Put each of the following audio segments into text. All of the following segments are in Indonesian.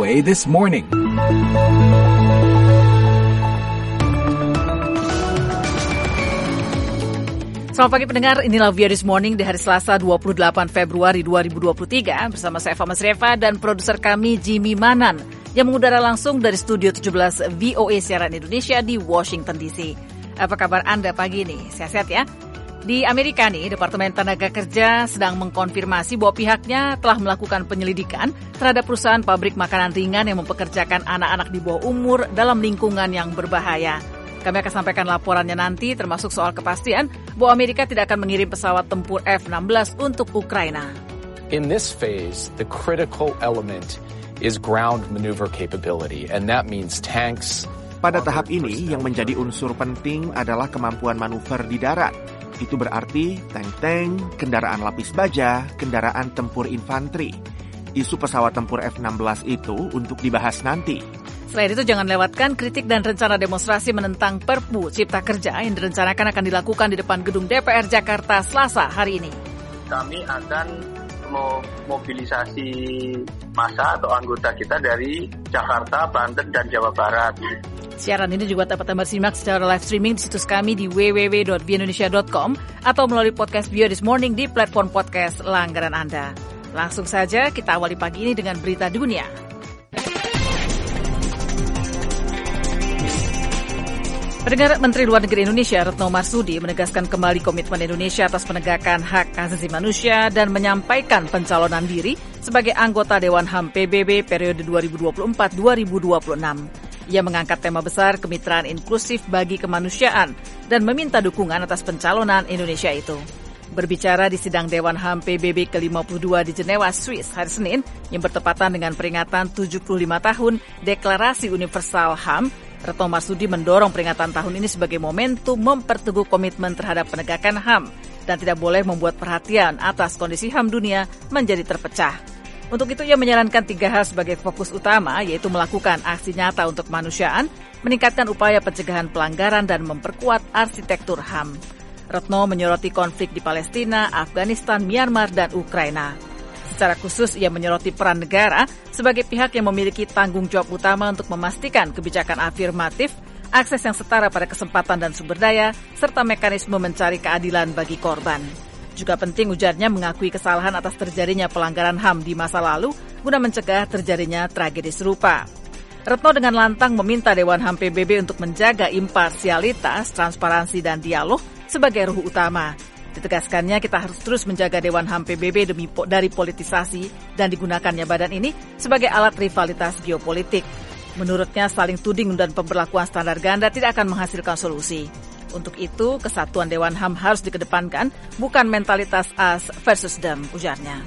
VOA This Morning. Selamat pagi pendengar, inilah VOA This Morning di hari Selasa 28 Februari 2023 bersama saya Fama Sreva dan produser kami Jimmy Manan yang mengudara langsung dari Studio 17 VOA Siaran Indonesia di Washington DC. Apa kabar Anda pagi ini? Sehat-sehat ya? Di Amerika nih, Departemen Tenaga Kerja sedang mengkonfirmasi bahwa pihaknya telah melakukan penyelidikan terhadap perusahaan pabrik makanan ringan yang mempekerjakan anak-anak di bawah umur dalam lingkungan yang berbahaya. Kami akan sampaikan laporannya nanti, termasuk soal kepastian bahwa Amerika tidak akan mengirim pesawat tempur F-16 untuk Ukraina. In this phase, the critical element is ground maneuver capability, and that means tanks. Pada tahap ini, yang menjadi unsur penting adalah kemampuan manuver di darat. Itu berarti tank-tank, kendaraan lapis baja, kendaraan tempur infanteri. Isu pesawat tempur F-16 itu untuk dibahas nanti. Selain itu, jangan lewatkan kritik dan rencana demonstrasi menentang Perpu Cipta Kerja yang direncanakan akan dilakukan di depan gedung DPR Jakarta Selasa hari ini. Kami akan memobilisasi massa atau anggota kita dari Jakarta, Banten, dan Jawa Barat. Siaran ini juga dapat Anda simak secara live streaming di situs kami di www.voaindonesia.com atau melalui podcast VOA This Morning di platform podcast langganan Anda. Langsung saja kita awali pagi ini dengan berita dunia. Pendengar, Menteri Luar Negeri Indonesia Retno Marsudi menegaskan kembali komitmen Indonesia atas penegakan hak asasi manusia dan menyampaikan pencalonan diri sebagai anggota Dewan HAM PBB periode 2024-2026. Ia mengangkat tema besar kemitraan inklusif bagi kemanusiaan dan meminta dukungan atas pencalonan Indonesia itu. Berbicara di sidang Dewan HAM PBB ke-52 di Jenewa, Swiss hari Senin yang bertepatan dengan peringatan 75 tahun Deklarasi Universal HAM, Retno Marsudi mendorong peringatan tahun ini sebagai momentum memperteguh komitmen terhadap penegakan HAM dan tidak boleh membuat perhatian atas kondisi HAM dunia menjadi terpecah. Untuk itu ia menyarankan 3 hal sebagai fokus utama, yaitu melakukan aksi nyata untuk kemanusiaan, meningkatkan upaya pencegahan pelanggaran dan memperkuat arsitektur HAM. Retno menyoroti konflik di Palestina, Afghanistan, Myanmar, dan Ukraina. Secara khusus, ia menyoroti peran negara sebagai pihak yang memiliki tanggung jawab utama untuk memastikan kebijakan afirmatif, akses yang setara pada kesempatan dan sumber daya, serta mekanisme mencari keadilan bagi korban. Juga penting ujarnya mengakui kesalahan atas terjadinya pelanggaran HAM di masa lalu guna mencegah terjadinya tragedi serupa. Retno dengan lantang meminta Dewan HAM PBB untuk menjaga imparsialitas, transparansi, dan dialog sebagai ruh utama. Ditegaskannya kita harus terus menjaga Dewan HAM PBB dari politisasi dan digunakannya badan ini sebagai alat rivalitas geopolitik. Menurutnya saling tuding dan pemberlakuan standar ganda tidak akan menghasilkan solusi. Untuk itu kesatuan Dewan HAM harus dikedepankan, bukan mentalitas us versus them, ujarnya.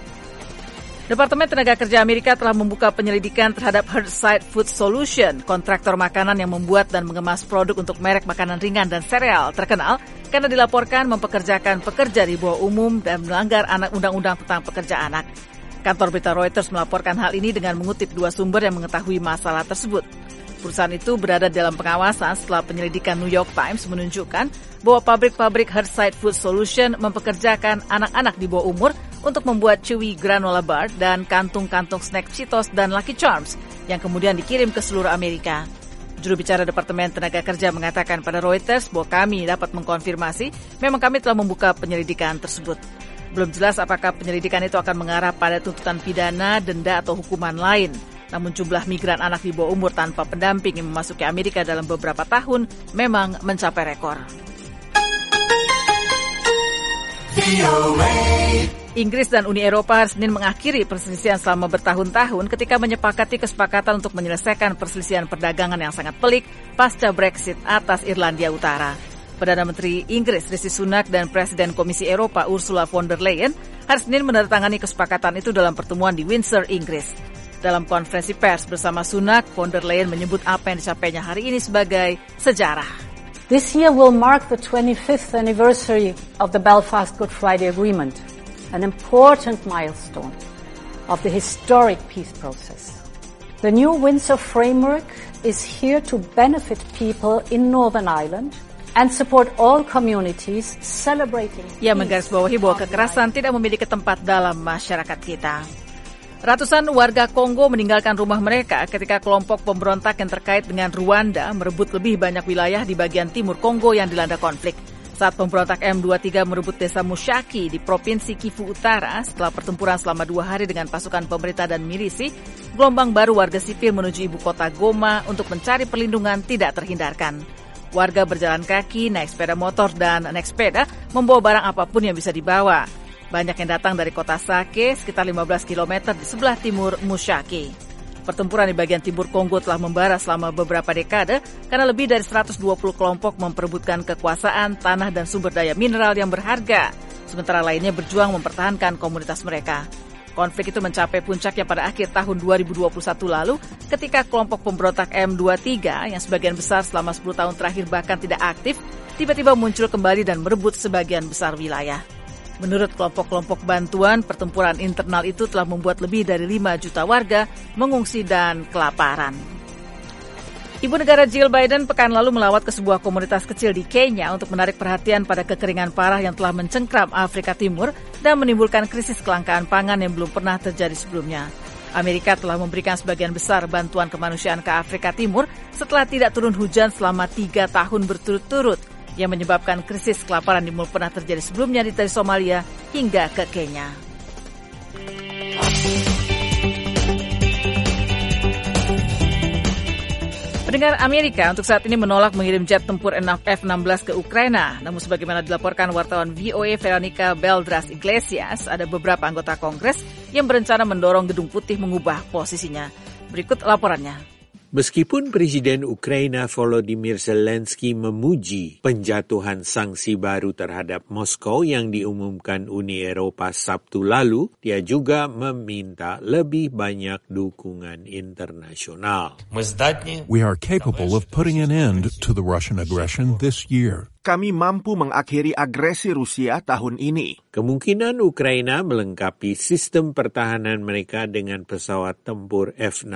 Departemen Tenaga Kerja Amerika telah membuka penyelidikan terhadap Hearthside Food Solution, kontraktor makanan yang membuat dan mengemas produk untuk merek makanan ringan dan sereal terkenal karena dilaporkan mempekerjakan pekerja di bawah umum dan melanggar undang-undang tentang pekerja anak. Kantor berita Reuters melaporkan hal ini dengan mengutip 2 sumber yang mengetahui masalah tersebut. Perusahaan itu berada dalam pengawasan setelah penyelidikan New York Times menunjukkan bahwa pabrik-pabrik Hearthside Food Solution mempekerjakan anak-anak di bawah umur untuk membuat chewy granola bar dan kantung-kantung snack Cheetos dan Lucky Charms yang kemudian dikirim ke seluruh Amerika. Juru bicara Departemen Tenaga Kerja mengatakan pada Reuters bahwa kami dapat mengkonfirmasi memang kami telah membuka penyelidikan tersebut. Belum jelas apakah penyelidikan itu akan mengarah pada tuntutan pidana, denda, atau hukuman lain. Namun jumlah migran anak di bawah umur tanpa pendamping yang memasuki Amerika dalam beberapa tahun memang mencapai rekor. Inggris dan Uni Eropa hari Senin mengakhiri perselisihan selama bertahun-tahun ketika menyepakati kesepakatan untuk menyelesaikan perselisihan perdagangan yang sangat pelik pasca Brexit atas Irlandia Utara. Perdana Menteri Inggris Rishi Sunak dan Presiden Komisi Eropa Ursula von der Leyen hari Senin menandatangani kesepakatan itu dalam pertemuan di Windsor, Inggris. Dalam konferensi pers bersama Sunak, von der Leyen menyebut apa yang dicapainya hari ini sebagai sejarah. This year will mark the 25th anniversary of the Belfast Good Friday Agreement, an important milestone of the historic peace process. The new Windsor framework is here to benefit people in Northern Ireland and support all communities celebrating peace. Ia menggarisbawahi bahwa kekerasan tidak memiliki tempat dalam masyarakat kita. Ratusan warga Kongo meninggalkan rumah mereka ketika kelompok pemberontak yang terkait dengan Rwanda merebut lebih banyak wilayah di bagian timur Kongo yang dilanda konflik. Saat pemberontak M23 merebut desa Mushaki di Provinsi Kivu Utara setelah pertempuran selama 2 hari dengan pasukan pemerintah dan milisi, gelombang baru warga sipil menuju ibu kota Goma untuk mencari perlindungan tidak terhindarkan. Warga berjalan kaki, naik sepeda motor, dan naik sepeda membawa barang apapun yang bisa dibawa. Banyak yang datang dari kota Sake, sekitar 15 km di sebelah timur Mushaki. Pertempuran di bagian timur Kongo telah membara selama beberapa dekade karena lebih dari 120 kelompok memperebutkan kekuasaan, tanah, dan sumber daya mineral yang berharga, sementara lainnya berjuang mempertahankan komunitas mereka. Konflik itu mencapai puncaknya pada akhir tahun 2021 lalu ketika kelompok pemberontak M23 yang sebagian besar selama 10 tahun terakhir bahkan tidak aktif, tiba-tiba muncul kembali dan merebut sebagian besar wilayah. Menurut kelompok-kelompok bantuan, pertempuran internal itu telah membuat lebih dari 5 juta warga mengungsi dan kelaparan. Ibu negara Jill Biden pekan lalu melawat ke sebuah komunitas kecil di Kenya untuk menarik perhatian pada kekeringan parah yang telah mencengkram Afrika Timur dan menimbulkan krisis kelangkaan pangan yang belum pernah terjadi sebelumnya. Amerika telah memberikan sebagian besar bantuan kemanusiaan ke Afrika Timur setelah tidak turun hujan selama 3 tahun berturut-turut, yang menyebabkan krisis kelaparan yang belum pernah terjadi sebelumnya dari Somalia hingga ke Kenya. Pendengar, Amerika untuk saat ini menolak mengirim jet tempur F-16 ke Ukraina. Namun sebagaimana dilaporkan wartawan VOA Veronica Beltras Iglesias, ada beberapa anggota Kongres yang berencana mendorong Gedung Putih mengubah posisinya. Berikut laporannya. Meskipun Presiden Ukraina Volodymyr Zelensky memuji penjatuhan sanksi baru terhadap Moskow yang diumumkan Uni Eropa Sabtu lalu, dia juga meminta lebih banyak dukungan internasional. We are capable of putting an end to the Russian aggression this year. Kami mampu mengakhiri agresi Rusia tahun ini. Kemungkinan Ukraina melengkapi sistem pertahanan mereka dengan pesawat tempur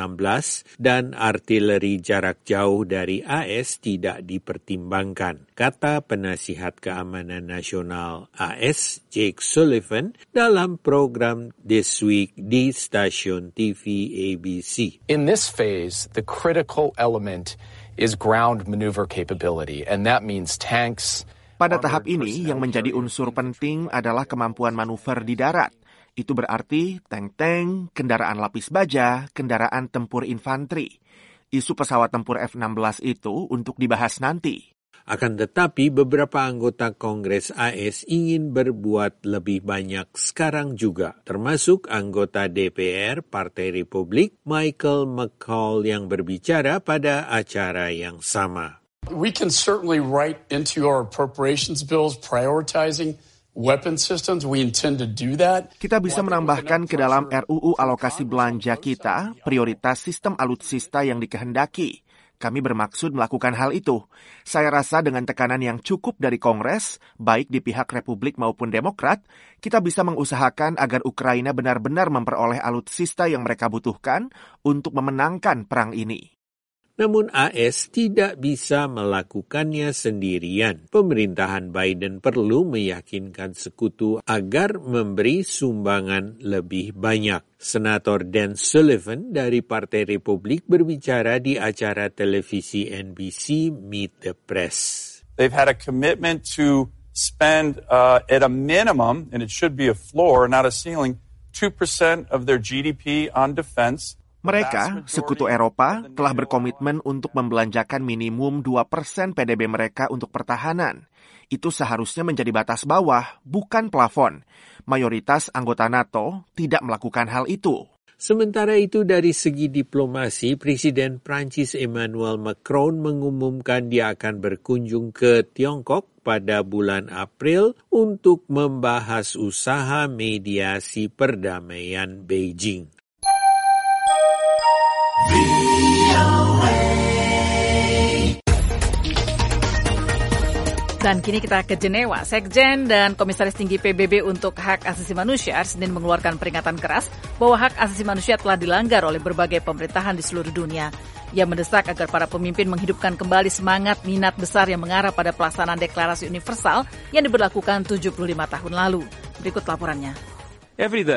F-16 dan artileri jarak jauh dari AS tidak dipertimbangkan, kata penasihat keamanan nasional AS Jake Sullivan dalam program This Week di stasiun TV ABC. In this phase, the critical element is ground maneuver capability, and that means tanks. Pada tahap ini, yang menjadi unsur penting adalah kemampuan manuver di darat. Itu berarti tank-tank, kendaraan lapis baja, kendaraan tempur infanteri. Isu pesawat tempur F-16 itu untuk dibahas nanti. Akan tetapi, beberapa anggota Kongres AS ingin berbuat lebih banyak sekarang juga, termasuk anggota DPR Partai Republik Michael McCaul yang berbicara pada acara yang sama. We can certainly write into our appropriations bills prioritizing weapon systems. We intend to do that. Kita bisa menambahkan ke dalam RUU alokasi belanja kita prioritas sistem alutsista yang dikehendaki. Kami bermaksud melakukan hal itu. Saya rasa dengan tekanan yang cukup dari Kongres, baik di pihak Republik maupun Demokrat, kita bisa mengusahakan agar Ukraina benar-benar memperoleh alutsista yang mereka butuhkan untuk memenangkan perang ini. Namun AS tidak bisa melakukannya sendirian. Pemerintahan Biden perlu meyakinkan sekutu agar memberi sumbangan lebih banyak. Senator Dan Sullivan dari Partai Republik berbicara di acara televisi NBC Meet the Press. They've had a commitment to spend at a minimum, and it should be a floor, not a ceiling, 2% of their GDP on defense. Mereka, Sekutu Eropa, telah berkomitmen untuk membelanjakan minimum 2% PDB mereka untuk pertahanan. Itu seharusnya menjadi batas bawah, bukan plafon. Mayoritas anggota NATO tidak melakukan hal itu. Sementara itu dari segi diplomasi, Presiden Prancis Emmanuel Macron mengumumkan dia akan berkunjung ke Tiongkok pada bulan April untuk membahas usaha mediasi perdamaian Beijing. Dan kini kita ke Jenewa. Sekjen dan Komisaris Tinggi PBB untuk Hak Asasi Manusia Senin mengeluarkan peringatan keras bahwa hak asasi manusia telah dilanggar oleh berbagai pemerintahan di seluruh dunia. Ia mendesak agar para pemimpin menghidupkan kembali semangat minat besar yang mengarah pada pelaksanaan deklarasi universal yang diberlakukan 75 tahun lalu. Berikut laporannya. Every day,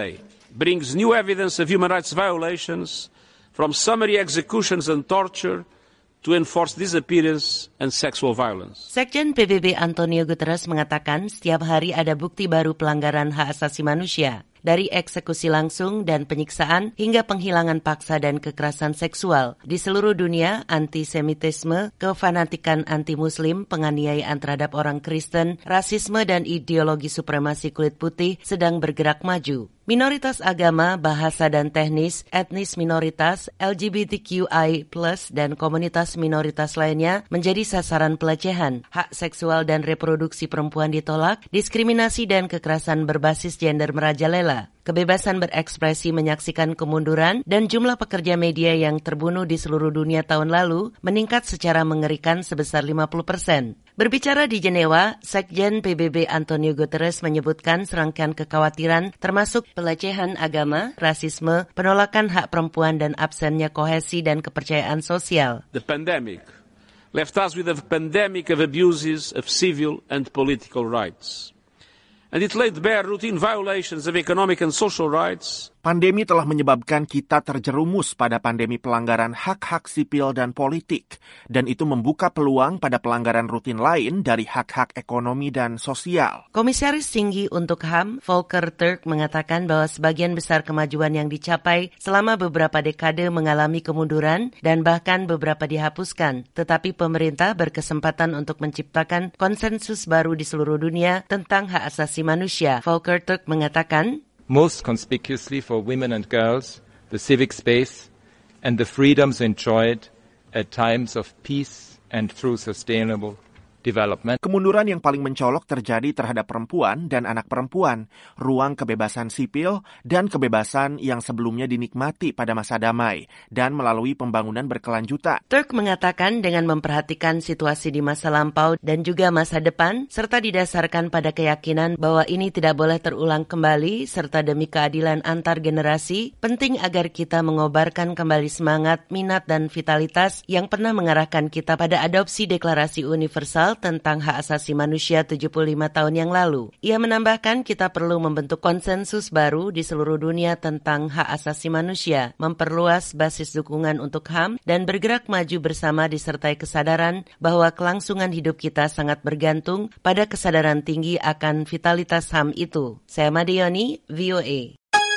brings new evidence of human rights violations, from summary executions and torture to enforced disappearance and sexual violence. Sekjen PBB Antonio Guterres mengatakan setiap hari ada bukti baru pelanggaran hak asasi manusia. Dari eksekusi langsung dan penyiksaan hingga penghilangan paksa dan kekerasan seksual. Di seluruh dunia, antisemitisme, kefanatikan anti-muslim, penganiayaan terhadap orang Kristen, rasisme dan ideologi supremasi kulit putih sedang bergerak maju. Minoritas agama, bahasa dan teknis, etnis minoritas, LGBTQI+, dan komunitas minoritas lainnya menjadi sasaran pelecehan. Hak seksual dan reproduksi perempuan ditolak, diskriminasi dan kekerasan berbasis gender merajalela. Kebebasan berekspresi menyaksikan kemunduran dan jumlah pekerja media yang terbunuh di seluruh dunia tahun lalu meningkat secara mengerikan sebesar 50%. Berbicara di Jenewa, Sekjen PBB Antonio Guterres menyebutkan serangkaian kekhawatiran termasuk pelecehan agama, rasisme, penolakan hak perempuan dan absennya kohesi dan kepercayaan sosial. The pandemic left us with a pandemic of abuses of civil and political rights. And it laid bare routine violations of economic and social rights. Pandemi telah menyebabkan kita terjerumus pada pandemi pelanggaran hak-hak sipil dan politik, dan itu membuka peluang pada pelanggaran rutin lain dari hak-hak ekonomi dan sosial. Komisaris Tinggi untuk HAM, Volker Turk, mengatakan bahwa sebagian besar kemajuan yang dicapai selama beberapa dekade mengalami kemunduran dan bahkan beberapa dihapuskan. Tetapi pemerintah berkesempatan untuk menciptakan konsensus baru di seluruh dunia tentang hak asasi manusia. Volker Turk mengatakan, most conspicuously for women and girls, the civic space, and the freedoms enjoyed at times of peace and through sustainable development. Kemunduran yang paling mencolok terjadi terhadap perempuan dan anak perempuan, ruang kebebasan sipil, dan kebebasan yang sebelumnya dinikmati pada masa damai, dan melalui pembangunan berkelanjutan. Turk mengatakan dengan memperhatikan situasi di masa lampau dan juga masa depan, serta didasarkan pada keyakinan bahwa ini tidak boleh terulang kembali, serta demi keadilan antar generasi, penting agar kita mengobarkan kembali semangat, minat, dan vitalitas yang pernah mengarahkan kita pada adopsi Deklarasi Universal tentang hak asasi manusia 75 tahun yang lalu. Ia menambahkan kita perlu membentuk konsensus baru di seluruh dunia tentang hak asasi manusia, memperluas basis dukungan untuk HAM, dan bergerak maju bersama disertai kesadaran bahwa kelangsungan hidup kita sangat bergantung pada kesadaran tinggi akan vitalitas HAM itu. Saya Madioni, VOA.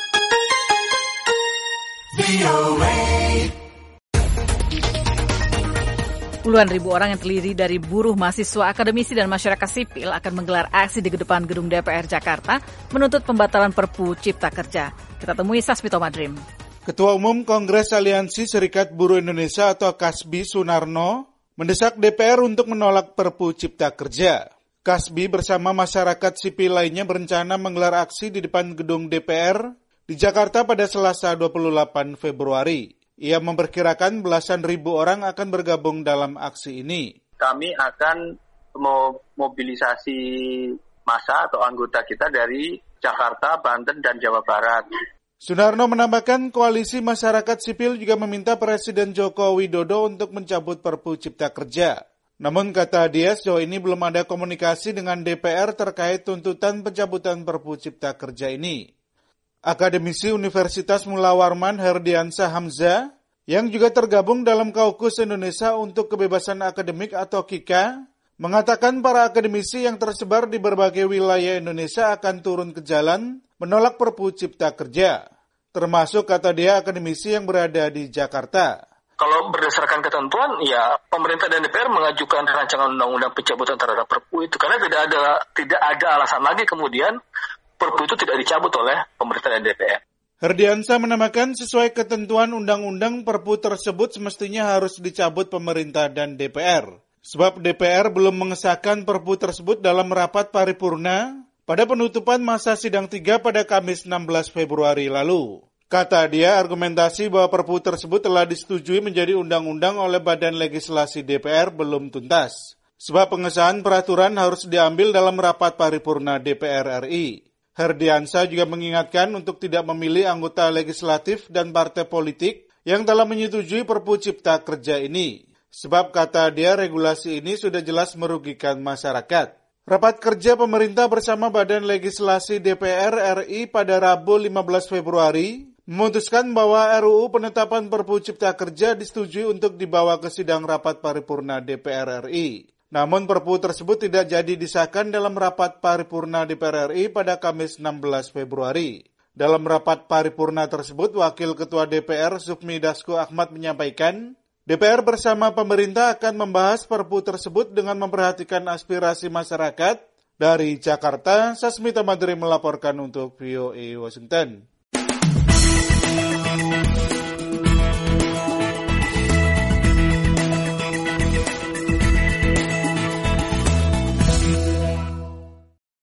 Puluhan ribu orang yang terdiri dari buruh, mahasiswa, akademisi, dan masyarakat sipil akan menggelar aksi di depan gedung DPR Jakarta menuntut pembatalan Perpu Cipta Kerja. Kita temui Sasmito Madrim. Ketua Umum Kongres Aliansi Serikat Buruh Indonesia atau KASBI Sunarno mendesak DPR untuk menolak Perpu Cipta Kerja. KASBI bersama masyarakat sipil lainnya berencana menggelar aksi di depan gedung DPR di Jakarta pada Selasa 28 Februari. Ia memperkirakan belasan ribu orang akan bergabung dalam aksi ini. Kami akan memobilisasi massa atau anggota kita dari Jakarta, Banten, dan Jawa Barat. Sunarno menambahkan koalisi masyarakat sipil juga meminta Presiden Joko Widodo untuk mencabut Perpu Cipta Kerja. Namun kata dia sejauh ini belum ada komunikasi dengan DPR terkait tuntutan pencabutan Perpu Cipta Kerja ini. Akademisi Universitas Mula Warman Herdiansah Hamzah, yang juga tergabung dalam Kaukus Indonesia untuk Kebebasan Akademik atau KIKA, mengatakan para akademisi yang tersebar di berbagai wilayah Indonesia akan turun ke jalan menolak Perpu Cipta Kerja, termasuk kata dia akademisi yang berada di Jakarta. Kalau berdasarkan ketentuan, ya pemerintah dan DPR mengajukan rancangan undang-undang pencabutan terhadap Perpu itu, karena tidak ada alasan lagi kemudian Perpu itu tidak dicabut oleh pemerintah dan DPR. Herdiansah menambahkan sesuai ketentuan undang-undang Perpu tersebut semestinya harus dicabut pemerintah dan DPR. Sebab DPR belum mengesahkan Perpu tersebut dalam rapat paripurna pada penutupan masa sidang 3 pada Kamis 16 Februari lalu. Kata dia, argumentasi bahwa Perpu tersebut telah disetujui menjadi undang-undang oleh Badan Legislasi DPR belum tuntas. Sebab pengesahan peraturan harus diambil dalam rapat paripurna DPR RI. Herdiansah juga mengingatkan untuk tidak memilih anggota legislatif dan partai politik yang telah menyetujui Perpu Cipta Kerja ini. Sebab kata dia regulasi ini sudah jelas merugikan masyarakat. Rapat kerja pemerintah bersama Badan Legislasi DPR RI pada Rabu 15 Februari memutuskan bahwa RUU penetapan Perpu Cipta Kerja disetujui untuk dibawa ke sidang rapat paripurna DPR RI. Namun Perpu tersebut tidak jadi disahkan dalam rapat paripurna DPR RI pada Kamis 16 Februari. Dalam rapat paripurna tersebut, Wakil Ketua DPR Sufmi Dasko Ahmad menyampaikan, DPR bersama pemerintah akan membahas Perpu tersebut dengan memperhatikan aspirasi masyarakat. Dari Jakarta, Sasmita Madri melaporkan untuk VOA Washington.